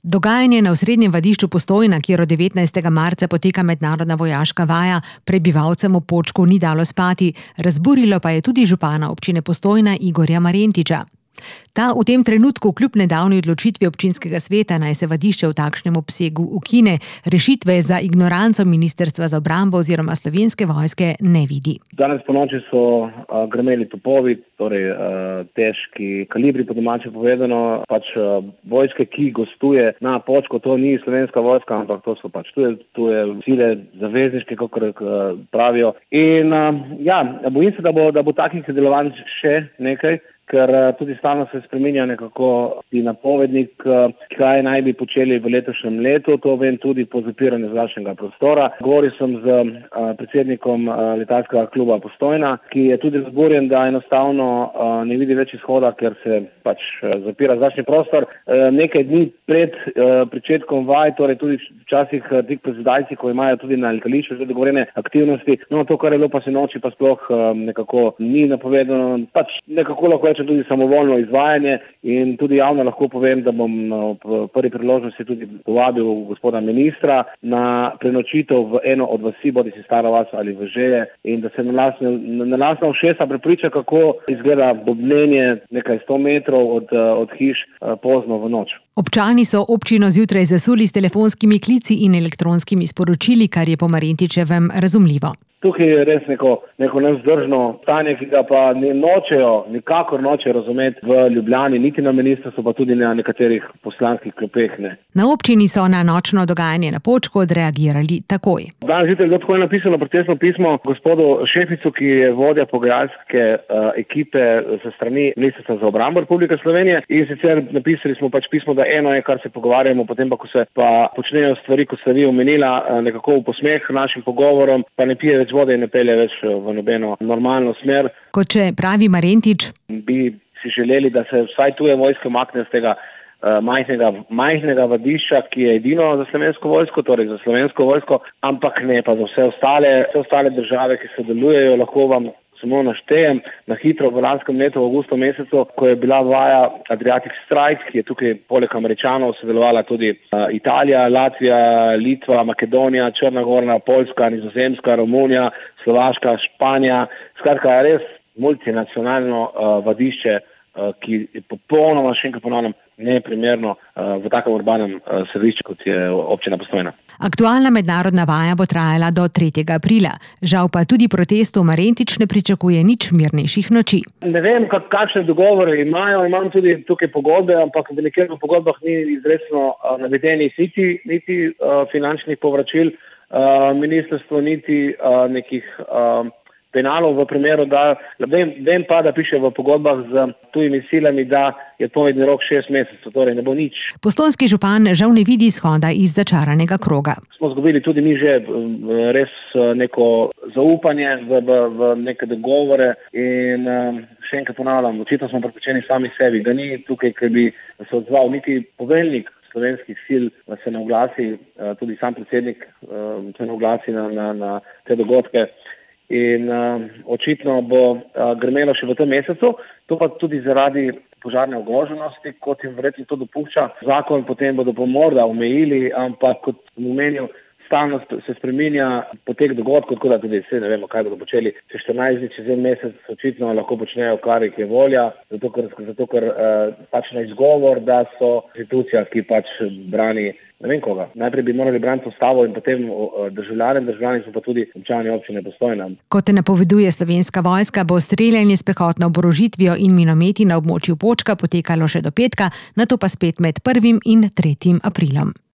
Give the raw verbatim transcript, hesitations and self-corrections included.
Dogajanje na osrednjem vadišču Postojna, kjer od devetnajstega marca poteka mednarodna vojaška vaja, prebivalcem v Počku ni dalo spati, razburilo pa je tudi župana občine Postojna Igorja Marentiča. Ta v tem trenutku kljub nedavni odločitvi občinskega sveta, naj se vadišče v takšnem obsegu ukine, rešitve za ignoranco Ministrstva za obrambo oziroma Slovenske vojske ne vidi. Danes ponoči so a, grmeli topovi, torej a, težki kalibri, po domače povedano, pač a, vojske, ki gostuje na Počku, to ni Slovenska vojska, ampak to so pač tuje, tuje sile zavezniške, kakor pravijo. In a, ja, bojim se, da bo, da bo takih delovanj še nekaj, ker tudi stalno se spreminja nekako ti napovednik, kaj naj bi počeli v letošnjem letu. To vem tudi po zapiranju zračnega prostora. Govoril sem z predsednikom letalskega kluba Postojna, ki je tudi razburjen, da enostavno ne vidi več izhoda, ker se pač zapira zračni prostor. Nekaj dni pred pričetkom vaj, torej tudi včasih tik pred zdajci, ko imajo tudi na letališču že dogovorjene aktivnosti. No, to, kar je bilo pa se noči, pa sploh nekako ni napovedano. Pač nekako lahko tudi samovoljno izvajanje in tudi javno lahko povem, da bom v prvi priložnosti tudi povabil gospoda ministra na prenočitev v eno od vasi, bodi si Stara vas ali Vežeje, in da se na lastne, na lastna ušesa prepriča, kako izgleda bobnenje nekaj sto metrov od, od hiš pozno v noč. Občani so občino zjutraj zasuli s telefonskimi klici in elektronskimi sporočili, kar je po Marentičevem razumljivo. Tukaj je res neko, neko nevzdržno stanje, ki ga pa ne nočejo, nikakor nočejo razumeti v Ljubljani, niti na ministrstvu, pa tudi na nekaterih poslanskih klopeh ne. Na občini so na nočno dogajanje na Počku odreagirali takoj. Danes zjutraj je tako napisano protestno pismo gospodu Šeficu, ki je vodja pogajalske uh, ekipe sa strani Ministrstva za obrambo Republike Slovenije, in sicer napisali smo pač pismo, da eno je, kar se pogovarjamo, potem pa, ko se pa počnejo stvari, kot ste vi omenila, uh, nekako v posmeh našim pogovorom, pa ne pije več vode in ne pelje več v nobeno normalno smer. Kot če pravi Marentič, bi si želeli, da se vsaj tuje vojske umakne z tega uh, majhnega, majhnega vadišča, ki je edino za Slovensko vojsko, torej za Slovensko vojsko, ampak ne pa za vse ostale, vse ostale države, ki sodelujejo. Lahko vam samo naštejem na hitro v lanskem letu, v avgustu mesecu, ko je bila vaja Adriatic Strike, ki je tukaj poleg Američanov sodelovala tudi uh, Italija, Latvija, Litva, Makedonija, Črna Gora, Poljska, Nizozemska, Romunija, Slovaška, Španija. Skratka, res multinacionalno uh, vadišče, uh, ki je popolnoma, še enkrat ponavljam, neprimerno uh, v takem urbanem uh, središču, kot je občina Postojna. Aktualna mednarodna vaja bo trajala do tretjega aprila. Žal pa tudi protestov Marentič ne pričakuje nič mirnejših noči. Ne vem, kak, kakšne dogovore imajo. Imam tudi tukaj pogodbe, ampak v nekaterih pogodbah ni izrecno uh, navedenih niti, niti uh, finančnih povračil uh, ministrstvo, niti uh, nekih uh, penalov v primeru, da vem, vem pa, da piše v pogodbah z tujimi silami, da je povedni rok šest mesecev, torej ne bo nič. Postojnski župan žal ne vidi izhoda iz začaranega kroga. Smo zgubili tudi mi že res neko zaupanje v, v, v neke dogovore in še enkrat ponavljam, očitno smo pripričani sami sebi, da ni tukaj, ker bi se odzval niti poveljnik slovenskih sil, da se ne oglasi, tudi sam predsednik se ne oglasi na, na, na te dogodke. In uh, očitno bo uh, grmelo še v tem mesecu, to pa tudi zaradi požarne ogroženosti, kot jim verjetno to dopušča. Zakon potem bodo pa morda omejili, ampak kot sem omenil, stalno se spreminja potek dogodkov, tako da tudi vse ne vemo, kaj bodo počeli. Če štirinajst dni, čez en mesec, očitno lahko počnejo, kar jih je volja, zato ker, zato, ker uh, pač na izgovor, da so institucija, ki pač brani ne vem koga. Najprej bi morali braniti ustavo in potem državljane, državljani so pa tudi občani občine Postojna. Kot napoveduje Slovenska vojska, bo streljanje s pehotno oborožitvijo in minometi na območju Počka potekalo še do petka, nato pa spet med prvim in tretjim aprilom.